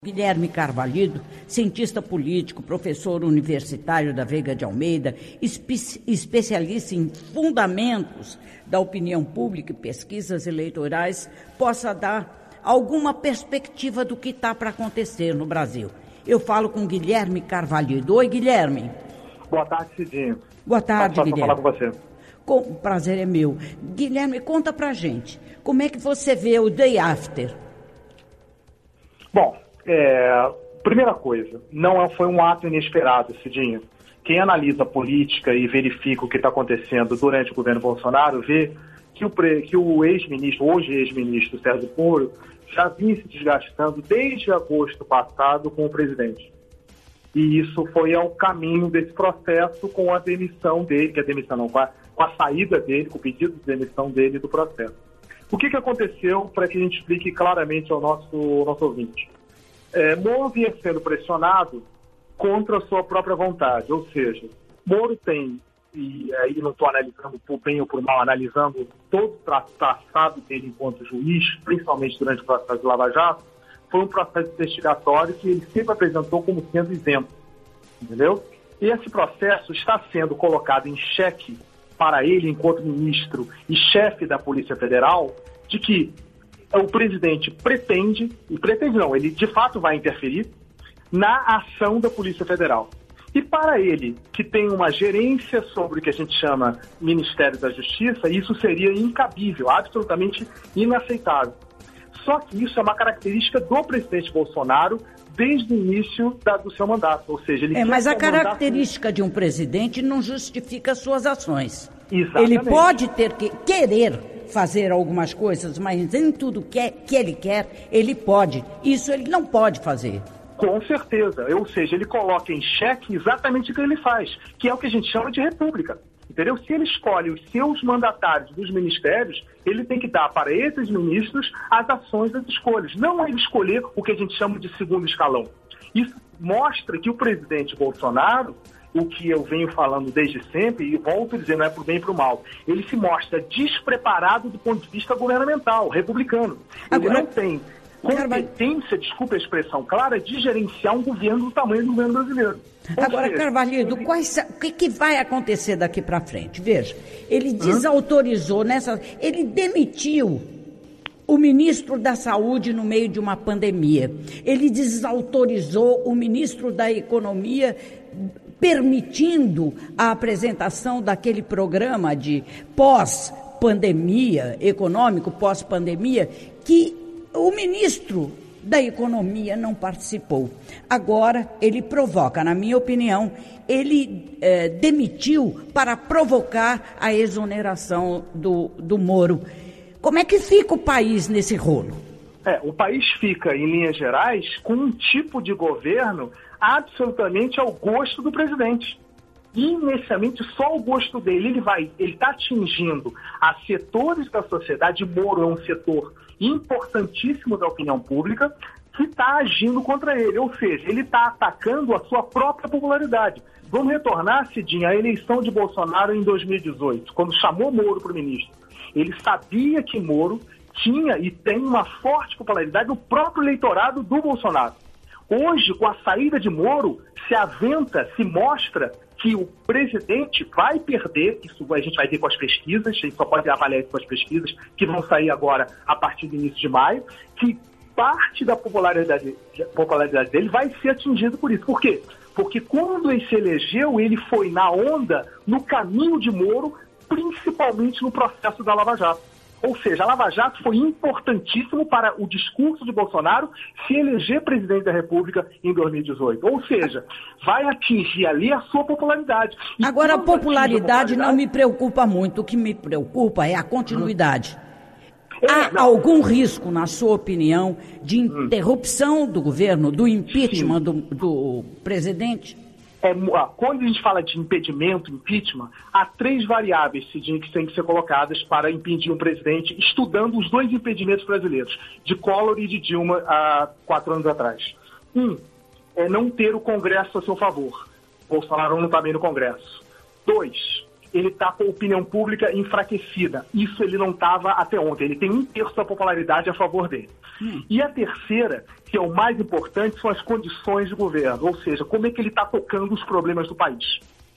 Guilherme Carvalho, cientista político, professor universitário da Veiga de Almeida, especialista em fundamentos da opinião pública e pesquisas eleitorais, possa dar alguma perspectiva do que está para acontecer no Brasil. Eu falo com Guilherme Carvalho. Oi, Guilherme. Boa tarde, Cidinho. Boa tarde, Guilherme. Falar com você. O prazer é meu. Guilherme, conta pra gente, como é que você vê o day after? Bom, primeira coisa, não foi um ato inesperado, Cidinho. Quem analisa a política e verifica o que está acontecendo durante o governo Bolsonaro, vê que o ex-ministro, hoje ex-ministro Sérgio Moro, já vinha se desgastando desde agosto passado com o presidente. E isso foi ao caminho desse processo com a demissão dele, com a saída dele, com o pedido de demissão dele do processo. O que aconteceu, para que a gente explique claramente ao nosso ouvinte? Moro vinha sendo pressionado contra a sua própria vontade, ou seja, Moro tem, e aí não estou analisando por bem ou por mal, analisando todo o passado dele enquanto juiz, principalmente durante o processo de Lava Jato, foi um processo investigatório que ele sempre apresentou como sendo isento, entendeu? E esse processo está sendo colocado em xeque para ele, enquanto ministro e chefe da Polícia Federal, de que o presidente ele de fato vai interferir na ação da Polícia Federal. E para ele, que tem uma gerência sobre o que a gente chama Ministério da Justiça, isso seria incabível, absolutamente inaceitável. Só que isso é uma característica do presidente Bolsonaro desde o início do seu mandato. Ou seja, ele mas a característica de um presidente não justifica suas ações. Exatamente. Ele pode ter que querer fazer algumas coisas, mas em tudo que ele quer, ele pode. Isso ele não pode fazer. Com certeza. Ou seja, ele coloca em xeque exatamente o que ele faz, que é o que a gente chama de república. Entendeu? Se ele escolhe os seus mandatários dos ministérios, ele tem que dar para esses ministros as ações das escolhas. Não ele escolher o que a gente chama de segundo escalão. Isso mostra que o presidente Bolsonaro, o que eu venho falando desde sempre, e volto a dizer, não é para o bem e para o mal, ele se mostra despreparado do ponto de vista governamental, republicano. Ele não tem competência, desculpa a expressão clara, de gerenciar um governo do tamanho do governo brasileiro. Agora, Carvalho, o que vai acontecer daqui para frente? Veja, ele desautorizou ele demitiu o ministro da Saúde no meio de uma pandemia. Ele desautorizou o ministro da Economia, permitindo a apresentação daquele programa de pós-pandemia, econômico pós-pandemia, que o ministro da Economia não participou. Agora, ele provoca, na minha opinião, ele demitiu para provocar a exoneração do Moro. Como é que fica o país nesse rolo? O país fica, em linhas gerais, com um tipo de governo absolutamente ao gosto do presidente. Inicialmente, só ao gosto dele. Ele está atingindo a setores da sociedade. Moro é um setor importantíssimo da opinião pública que está agindo contra ele, ou seja, ele está atacando a sua própria popularidade. Vamos retornar, Cidinha, à eleição de Bolsonaro em 2018, quando chamou Moro para o ministro. Ele sabia que Moro tinha e tem uma forte popularidade no próprio eleitorado do Bolsonaro. Hoje, com a saída de Moro, se mostra que o presidente vai perder, isso a gente vai ver com as pesquisas, a gente só pode avaliar isso com as pesquisas, que vão sair agora a partir do início de maio, que parte da popularidade dele vai ser atingida por isso. Por quê? Porque quando ele se elegeu, ele foi na onda, no caminho de Moro, principalmente no processo da Lava Jato. Ou seja, a Lava Jato foi importantíssimo para o discurso de Bolsonaro se eleger presidente da República em 2018. Ou seja, vai atingir ali a sua popularidade. Agora, a popularidade não me preocupa muito. O que me preocupa é a continuidade. Há algum risco, na sua opinião, de interrupção do governo, do impeachment do presidente? Quando a gente fala de impedimento, impeachment, há 3 variáveis, Cidinho, que têm que ser colocadas para impedir um presidente, estudando os 2 impedimentos brasileiros, de Collor e de Dilma, há 4 anos atrás. É não ter o Congresso a seu favor. Bolsonaro não está bem no Congresso. 2, ele está com a opinião pública enfraquecida. Isso ele não estava até ontem. Ele tem 1/3 da popularidade a favor dele. E a terceira, que é o mais importante, são as condições de governo, ou seja, como é que ele está tocando os problemas do país.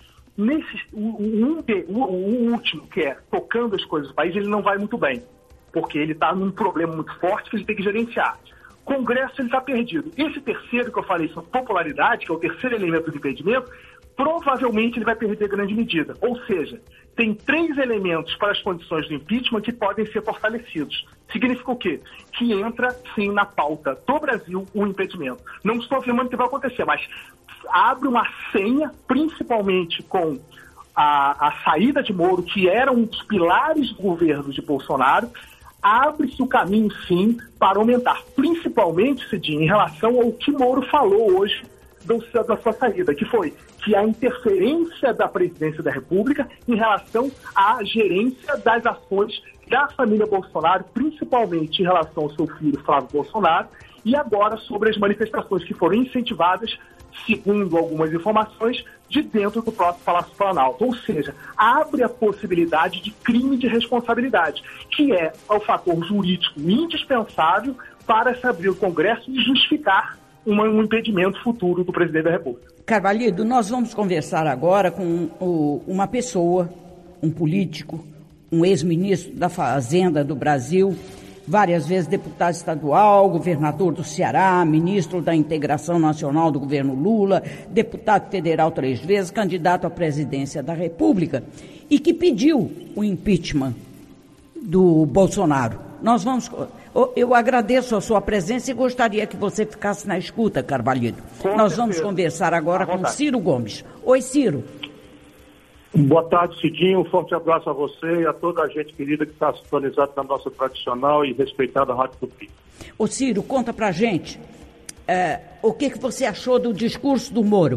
O último, que é tocando as coisas do país, ele não vai muito bem, porque ele está num problema muito forte que ele tem que gerenciar. Congresso, ele está perdido. Esse terceiro que eu falei sobre popularidade, que é o terceiro elemento do impedimento, provavelmente ele vai perder grande medida. Ou seja, tem 3 elementos para as condições do impeachment que podem ser fortalecidos. Significa o quê? Que entra, sim, na pauta do Brasil o impedimento. Não estou afirmando que vai acontecer, mas abre uma senha, principalmente com a saída de Moro, que era um dos pilares do governo de Bolsonaro. Abre-se o caminho, sim, para aumentar, principalmente, Cidinho, em relação ao que Moro falou hoje da sua saída, que foi que a interferência da presidência da República em relação à gerência das ações da família Bolsonaro, principalmente em relação ao seu filho Flávio Bolsonaro, e agora sobre as manifestações que foram incentivadas, segundo algumas informações, de dentro do próprio Palácio Planalto. Ou seja, abre a possibilidade de crime de responsabilidade, que é o fator jurídico indispensável para se abrir o Congresso e justificar um impedimento futuro do presidente da República. Carvalho, nós vamos conversar agora com uma pessoa, um político, um ex-ministro da Fazenda do Brasil, várias vezes deputado estadual, governador do Ceará, ministro da Integração Nacional do governo Lula, deputado federal 3 vezes, candidato à presidência da República, e que pediu o impeachment do Bolsonaro. Eu agradeço a sua presença e gostaria que você ficasse na escuta, Carvalho. Nós vamos conversar agora com Ciro Gomes. Oi, Ciro. Boa tarde, Cidinho. Um forte abraço a você e a toda a gente querida que está sintonizada na nossa tradicional e respeitada Rádio Tupi. Ô, Ciro, conta pra gente o que você achou do discurso do Moro.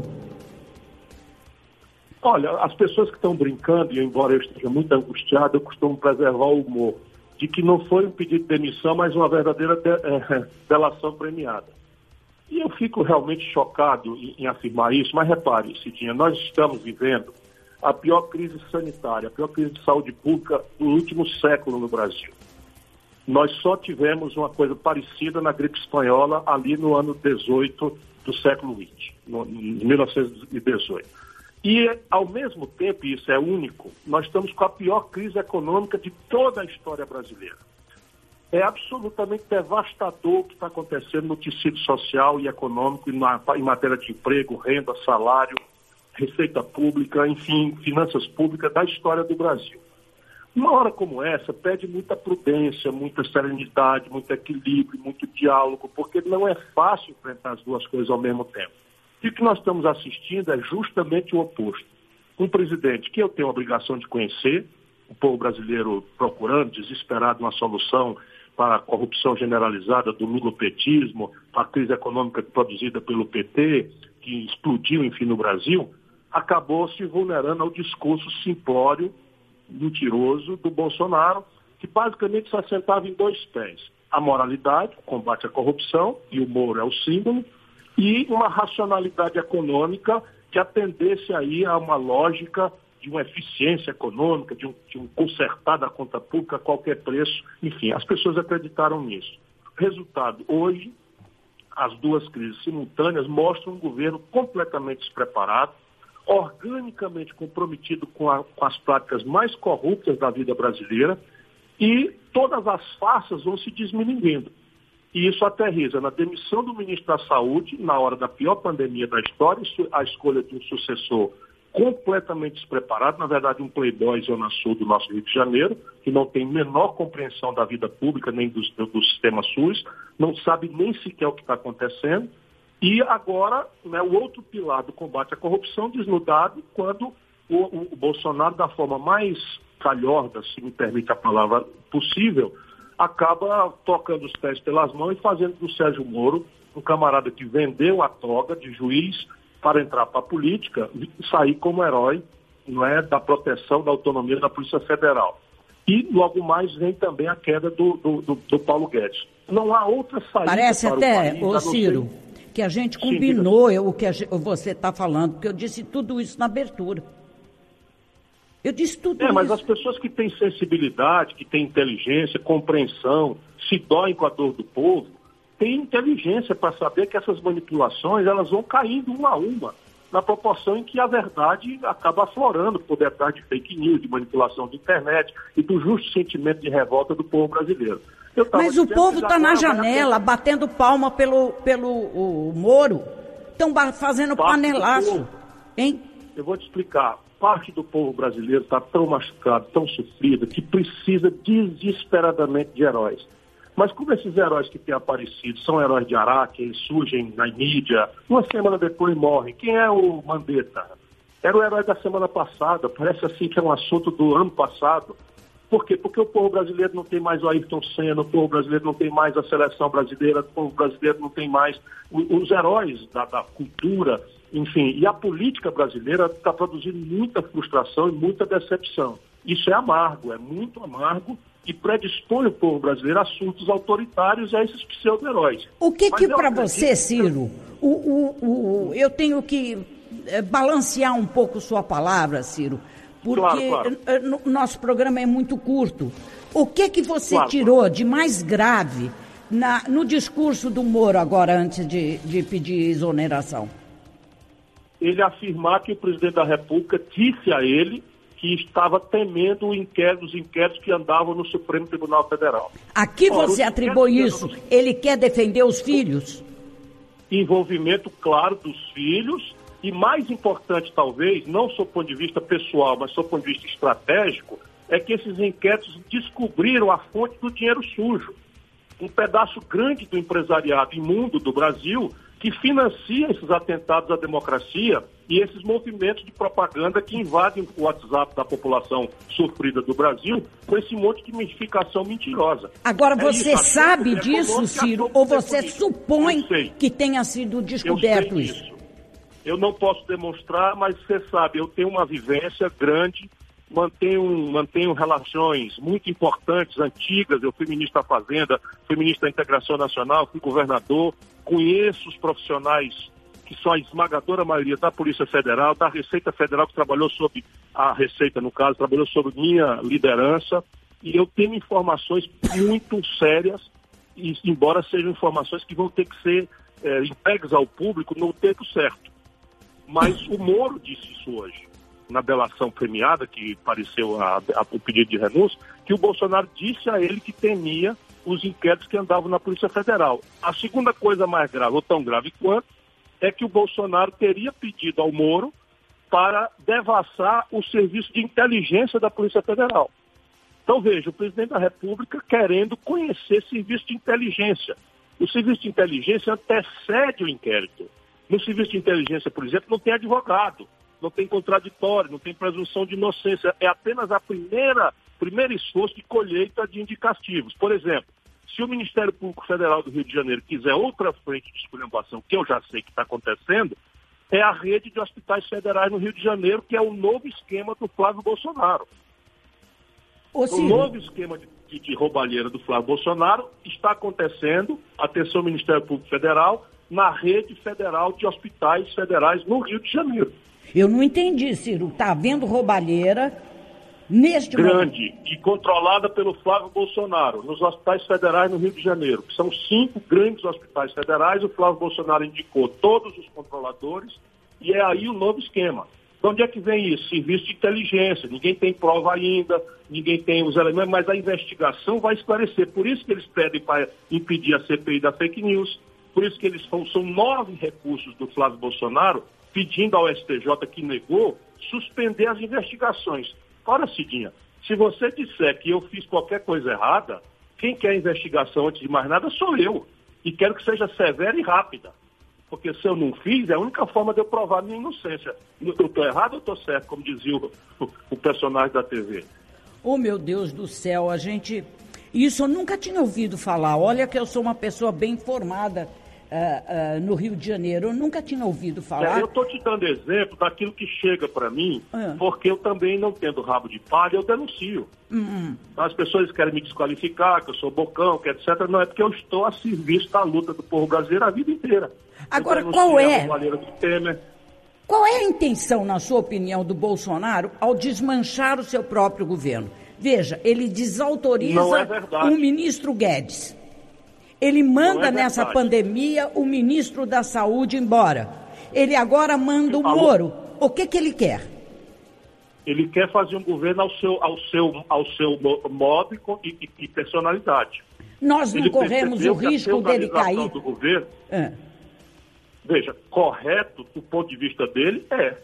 Olha, as pessoas que estão brincando, e embora eu esteja muito angustiado, eu costumo preservar o humor, de que não foi um pedido de demissão, mas uma verdadeira delação premiada. E eu fico realmente chocado em afirmar isso, mas repare, Cidinha, nós estamos vivendo a pior crise sanitária, a pior crise de saúde pública do último século no Brasil. Nós só tivemos uma coisa parecida na gripe espanhola ali no ano 18 do século XX, em 1918. E, ao mesmo tempo, e isso é único, nós estamos com a pior crise econômica de toda a história brasileira. É absolutamente devastador o que está acontecendo no tecido social e econômico em matéria de emprego, renda, salário, receita pública, enfim, finanças públicas da história do Brasil. Uma hora como essa pede muita prudência, muita serenidade, muito equilíbrio, muito diálogo, porque não é fácil enfrentar as duas coisas ao mesmo tempo. E o que nós estamos assistindo é justamente o oposto. Um presidente que eu tenho a obrigação de conhecer, o povo brasileiro procurando, desesperado, uma solução para a corrupção generalizada do lulopetismo, para a crise econômica produzida pelo PT, que explodiu, enfim, no Brasil, acabou se vulnerando ao discurso simplório, mentiroso do Bolsonaro, que basicamente se assentava em 2 pés. A moralidade, o combate à corrupção, e o Moro é o símbolo, e uma racionalidade econômica que atendesse aí a uma lógica de uma eficiência econômica, de um consertar da conta pública a qualquer preço. Enfim, as pessoas acreditaram nisso. Resultado, hoje, as duas crises simultâneas mostram um governo completamente despreparado, organicamente comprometido com as práticas mais corruptas da vida brasileira, e todas as farsas vão se desmininguindo. E isso aterriza na demissão do ministro da Saúde, na hora da pior pandemia da história, a escolha de um sucessor completamente despreparado, na verdade um playboy zona sul do nosso Rio de Janeiro, que não tem menor compreensão da vida pública nem do sistema SUS, não sabe nem sequer o que está acontecendo. E agora, né, o outro pilar do combate à corrupção desnudado quando o Bolsonaro, da forma mais calhorda, se me permite a palavra possível, acaba tocando os pés pelas mãos e fazendo do Sérgio Moro um camarada que vendeu a toga de juiz para entrar para a política e sair como herói, não é, da proteção da autonomia da Polícia Federal. E logo mais vem também a queda do Paulo Guedes. Não há outra saída. Parece para até, o país, Ciro, que a gente combinou o que você está falando, porque eu disse tudo isso na abertura. Eu disse tudo isso. Mas as pessoas que têm sensibilidade, que têm inteligência, compreensão, se doem com a dor do povo, têm inteligência para saber que essas manipulações elas vão caindo uma a uma, na proporção em que a verdade acaba aflorando por detrás de fake news, de manipulação de internet e do justo sentimento de revolta do povo brasileiro. Mas o povo está na janela, batendo palma pelo o Moro. Estão fazendo panelaço. Hein? Eu vou te explicar. Parte do povo brasileiro está tão machucado, tão sofrido, que precisa desesperadamente de heróis. Mas como esses heróis que têm aparecido são heróis de Araque, eles surgem na mídia, uma semana depois morrem. Quem é o Mandetta? Era o herói da semana passada, parece assim que é um assunto do ano passado. Por quê? Porque o povo brasileiro não tem mais o Ayrton Senna, o povo brasileiro não tem mais a seleção brasileira, o povo brasileiro não tem mais os heróis da cultura, enfim. E a política brasileira está produzindo muita frustração e muita decepção. Isso é amargo, é muito amargo e predispõe o povo brasileiro a assuntos autoritários e a esses pseudo-heróis. O que para você, Ciro, eu tenho que balancear um pouco sua palavra, Ciro, porque claro. Nosso programa é muito curto. O que você tirou de mais grave no discurso do Moro agora, antes de pedir exoneração? Ele afirmar que o presidente da República disse a ele que estava temendo os inquéritos que andavam no Supremo Tribunal Federal. Aqui você atribui isso? Ele quer defender os filhos? Envolvimento, claro, dos filhos. E mais importante, talvez, não sob o ponto de vista pessoal, mas sob o ponto de vista estratégico, é que esses inquéritos descobriram a fonte do dinheiro sujo. Um pedaço grande do empresariado imundo do Brasil que financia esses atentados à democracia e esses movimentos de propaganda que invadem o WhatsApp da população sofrida do Brasil com esse monte de mistificação mentirosa. Agora, você sabe disso, Ciro, ou você supõe que tenha sido descoberto isso? Eu não posso demonstrar, mas você sabe, eu tenho uma vivência grande, mantenho relações muito importantes, antigas. Eu fui ministro da Fazenda, fui ministro da Integração Nacional, fui governador, conheço os profissionais que são a esmagadora maioria da Polícia Federal, da Receita Federal, que trabalhou sob a Receita, no caso, trabalhou sob minha liderança, e eu tenho informações muito sérias, e, embora sejam informações que vão ter que ser entregues ao público no tempo certo. Mas o Moro disse isso hoje, na delação premiada, que pareceu o pedido de renúncia, que o Bolsonaro disse a ele que temia os inquéritos que andavam na Polícia Federal. A segunda coisa mais grave, ou tão grave quanto, é que o Bolsonaro teria pedido ao Moro para devassar o serviço de inteligência da Polícia Federal. Então, veja, o presidente da República querendo conhecer serviço de inteligência. O serviço de inteligência antecede o inquérito. No serviço de inteligência, por exemplo, não tem advogado, não tem contraditório, não tem presunção de inocência. É apenas a primeiro esforço de colheita de indicativos. Por exemplo, se o Ministério Público Federal do Rio de Janeiro quiser outra frente de esculhambação, que eu já sei que está acontecendo, é a rede de hospitais federais no Rio de Janeiro, que é o novo esquema do Flávio Bolsonaro. O novo esquema de roubalheira do Flávio Bolsonaro está acontecendo, atenção Ministério Público Federal, na rede federal de hospitais federais no Rio de Janeiro. Eu não entendi, Ciro. Está havendo roubalheira neste grande momento. E controlada pelo Flávio Bolsonaro, nos hospitais federais no Rio de Janeiro. São 5 grandes hospitais federais, o Flávio Bolsonaro indicou todos os controladores, e é aí o novo esquema. De onde é que vem isso? Serviço de inteligência. Ninguém tem prova ainda, ninguém tem os elementos, mas a investigação vai esclarecer. Por isso que eles pedem para impedir a CPI da fake news, por isso que são 9 recursos do Flávio Bolsonaro pedindo ao STJ, que negou, suspender as investigações. Ora, Cidinha, se você disser que eu fiz qualquer coisa errada, quem quer investigação antes de mais nada sou eu. E quero que seja severa e rápida. Porque se eu não fiz, é a única forma de eu provar minha inocência. Eu estou errado ou estou certo, como dizia o personagem da TV? Oh, meu Deus do céu, isso eu nunca tinha ouvido falar. Olha que eu sou uma pessoa bem informada no Rio de Janeiro. Eu nunca tinha ouvido falar. Eu estou te dando exemplo daquilo que chega para mim, porque eu também, não tendo rabo de palha, eu denuncio. As pessoas querem me desqualificar, que eu sou bocão, que etc. Não, é porque eu estou a serviço da luta do povo brasileiro a vida inteira. Agora, qual é? A roubalheira do Temer. Qual é a intenção, na sua opinião, do Bolsonaro ao desmanchar o seu próprio governo? Veja, ele desautoriza o ministro Guedes. Ele manda nessa pandemia o ministro da Saúde embora. Ele agora manda o Moro. O que ele quer? Ele quer fazer um governo ao seu modo e personalidade. Nós não corremos o risco dele cair. Do governo, veja, correto do ponto de vista dele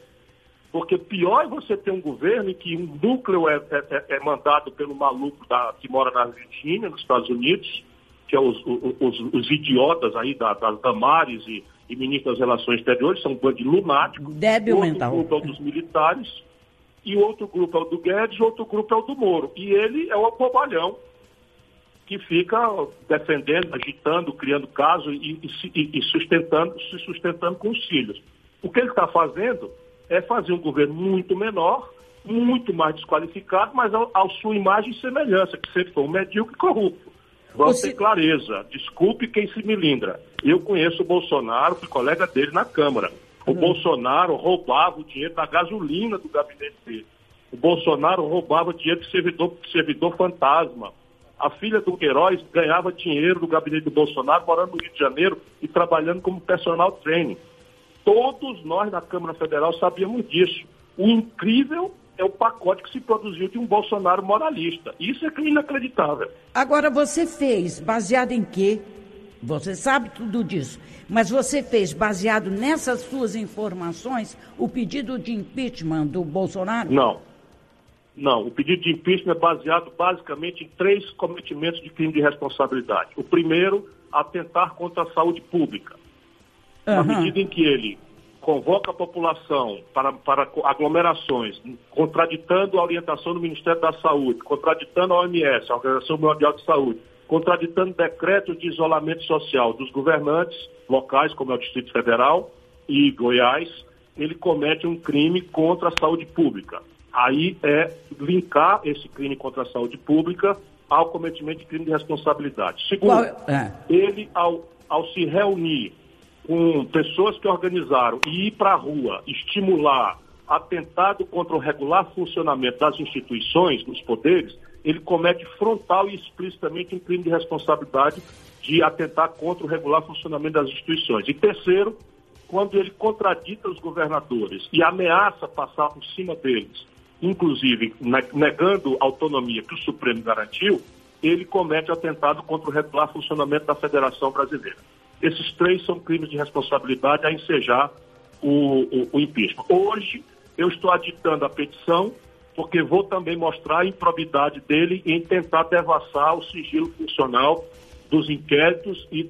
porque pior é você ter um governo em que um núcleo é mandado pelo maluco que mora na Argentina, nos Estados Unidos, que é os idiotas aí das Damares e ministro das Relações Exteriores, são um bando de lunáticos. Débil mental. Outro grupo é o dos militares, e outro grupo é o do Guedes, outro grupo é o do Moro. E ele é o bobalhão que fica defendendo, agitando, criando casos e se sustentando com os filhos. O que ele está fazendo é fazer um governo muito menor, muito mais desqualificado, mas à sua imagem e semelhança, que sempre foi um medíocre e corrupto. Vamos ter clareza. Desculpe quem se melindra. Eu conheço o Bolsonaro, fui colega dele na Câmara. O Bolsonaro roubava o dinheiro da gasolina do gabinete dele. O Bolsonaro roubava dinheiro de servidor fantasma. A filha do Queiroz ganhava dinheiro do gabinete do Bolsonaro, morando no Rio de Janeiro e trabalhando como personal trainer. Todos nós na Câmara Federal sabíamos disso. O incrível é o pacote que se produziu de um Bolsonaro moralista. Isso é inacreditável. Agora, você fez baseado em quê? Você sabe tudo disso. Mas você fez, baseado nessas suas informações, o pedido de impeachment do Bolsonaro? Não, o pedido de impeachment é baseado basicamente em 3 cometimentos de crime de responsabilidade. O primeiro, atentar contra a saúde pública. Na medida em que ele convoca a população para aglomerações, contraditando a orientação do Ministério da Saúde, contraditando a OMS, a Organização Mundial de Saúde, contraditando decretos de isolamento social dos governantes locais, como é o Distrito Federal e Goiás, ele comete um crime contra a saúde pública. Aí é linkar esse crime contra a saúde pública ao cometimento de crime de responsabilidade. Segundo, ele, ao se reunir com pessoas que organizaram e ir para a rua, estimular atentado contra o regular funcionamento das instituições, dos poderes, ele comete frontal e explicitamente um crime de responsabilidade de atentar contra o regular funcionamento das instituições. E terceiro, quando ele contradita os governadores e ameaça passar por cima deles, inclusive negando a autonomia que o Supremo garantiu, ele comete atentado contra o regular funcionamento da Federação Brasileira. Esses 3 são crimes de responsabilidade a ensejar o impeachment. Hoje, eu estou aditando a petição, porque vou também mostrar a improbidade dele em tentar devassar o sigilo funcional dos inquéritos e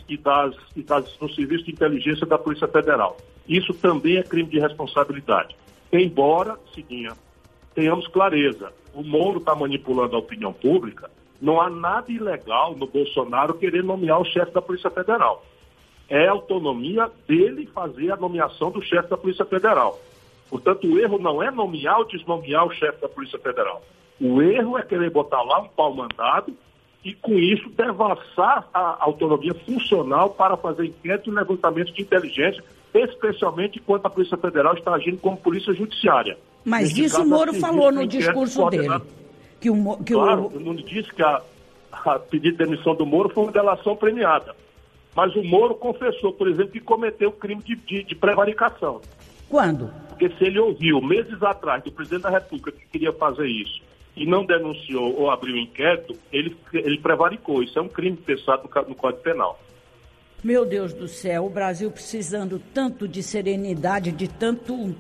do Serviço de Inteligência da Polícia Federal. Isso também é crime de responsabilidade. Embora, Cidinha, tenhamos clareza, o Moro está manipulando a opinião pública. Não há nada ilegal no Bolsonaro querer nomear o chefe da Polícia Federal. É a autonomia dele fazer a nomeação do chefe da Polícia Federal. Portanto, o erro não é nomear ou desnomear o chefe da Polícia Federal. O erro é querer botar lá um pau-mandado e, com isso, devassar a autonomia funcional para fazer inquérito e levantamento de inteligência, especialmente enquanto a Polícia Federal está agindo como polícia judiciária. Mas isso o Moro falou no discurso dele. Claro, eu não disse que a pedido de demissão do Moro foi uma delação premiada. Mas o Moro confessou, por exemplo, que cometeu crime de prevaricação. Quando? Porque se ele ouviu meses atrás do presidente da República que queria fazer isso e não denunciou ou abriu inquérito, ele prevaricou. Isso é um crime pensado no Código Penal. Meu Deus do céu, o Brasil precisando tanto de serenidade, de tanto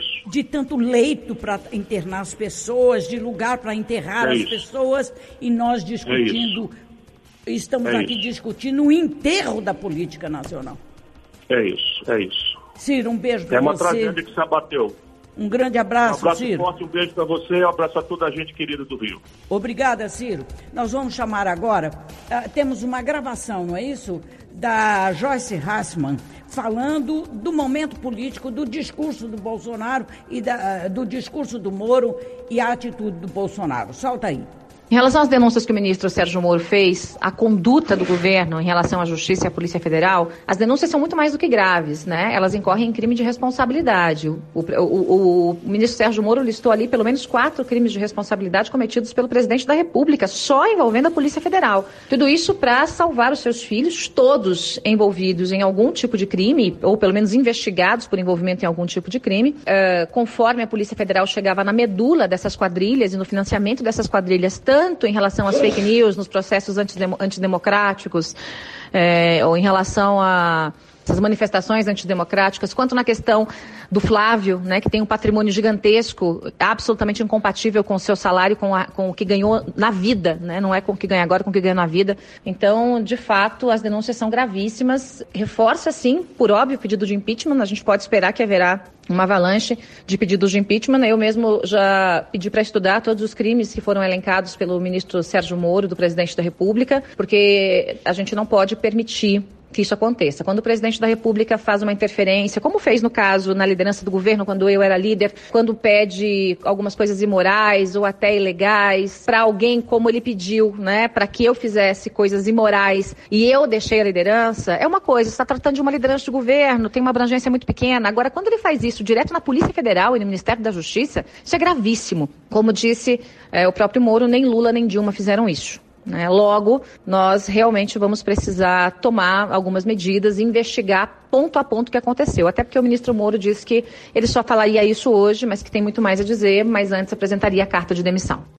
leito para internar as pessoas, de lugar para enterrar as pessoas, e nós discutindo, estamos aqui discutindo o enterro da política nacional. É isso. Ciro, um beijo para você. É uma tragédia que se abateu. Um grande abraço, Ciro. Um abraço forte, um beijo para você e um abraço a toda a gente querida do Rio. Obrigada, Ciro. Nós vamos chamar agora, temos uma gravação, não é isso? Da Joyce Hasselmann, falando do momento político, do discurso do Bolsonaro e do discurso do Moro e a atitude do Bolsonaro. Solta aí. Em relação às denúncias que o ministro Sérgio Moro fez, a conduta do governo em relação à Justiça e à Polícia Federal, as denúncias são muito mais do que graves, né? Elas incorrem em crime de responsabilidade. O ministro Sérgio Moro listou ali pelo menos 4 crimes de responsabilidade cometidos pelo presidente da República, só envolvendo a Polícia Federal. Tudo isso para salvar os seus filhos, todos envolvidos em algum tipo de crime, ou pelo menos investigados por envolvimento em algum tipo de crime. Conforme a Polícia Federal chegava na medula dessas quadrilhas e no financiamento dessas quadrilhas, tanto em relação às fake news, nos processos antidemocráticos, ou em relação a essas manifestações antidemocráticas, quanto na questão do Flávio, né, que tem um patrimônio gigantesco, absolutamente incompatível com o seu salário, com o que ganhou na vida, né, não é com o que ganha agora, com o que ganha na vida. Então, de fato, as denúncias são gravíssimas. Reforça, sim, por óbvio, o pedido de impeachment. A gente pode esperar que haverá uma avalanche de pedidos de impeachment. Eu mesmo já pedi para estudar todos os crimes que foram elencados pelo ministro Sérgio Moro, do presidente da República, porque a gente não pode permitir que isso aconteça. Quando o presidente da República faz uma interferência, como fez no caso na liderança do governo, quando eu era líder, quando pede algumas coisas imorais ou até ilegais para alguém, como ele pediu, né, para que eu fizesse coisas imorais e eu deixei a liderança, é uma coisa, você está tratando de uma liderança de governo, tem uma abrangência muito pequena. Agora, quando ele faz isso direto na Polícia Federal e no Ministério da Justiça, isso é gravíssimo. Como disse o próprio Moro, nem Lula nem Dilma fizeram isso. Logo, nós realmente vamos precisar tomar algumas medidas e investigar ponto a ponto o que aconteceu. Até porque o ministro Moro disse que ele só falaria isso hoje, mas que tem muito mais a dizer, mas antes apresentaria a carta de demissão.